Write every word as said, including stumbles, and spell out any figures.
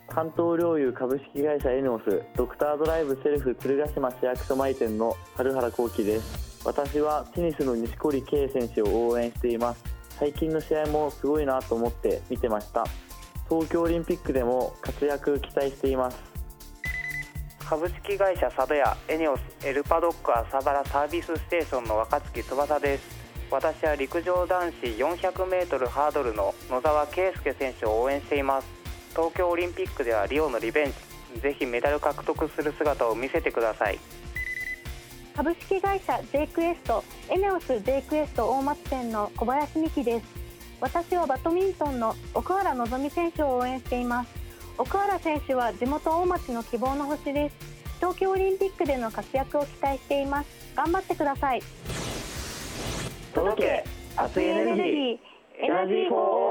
関東陵侑株式会社エネオスドクタードライブセルフ鶴ヶ島市役所前店の春原幸輝です。私はテニスの錦織圭選手を応援しています。最近の試合もすごいなと思って見てました。東京オリンピックでも活躍期待しています。 株式会社佐渡屋エネオスエルパドック朝原サービスステーションの若月翼です。私は陸上男子よんひゃくメートルハードルの野澤圭佑選手を応援しています。東京オリンピックではリオのリベンジ、ぜひメダル獲得する姿を見せてください。 株式会社 J クエストエネオス J クエスト大松店の小林美希です。私はバドミントンの奥原希望選手を応援しています。奥原選手は地元大町の希望の星です。東京オリンピックでの活躍を期待しています。頑張ってください。 届け熱いエネルギーエナジーフォー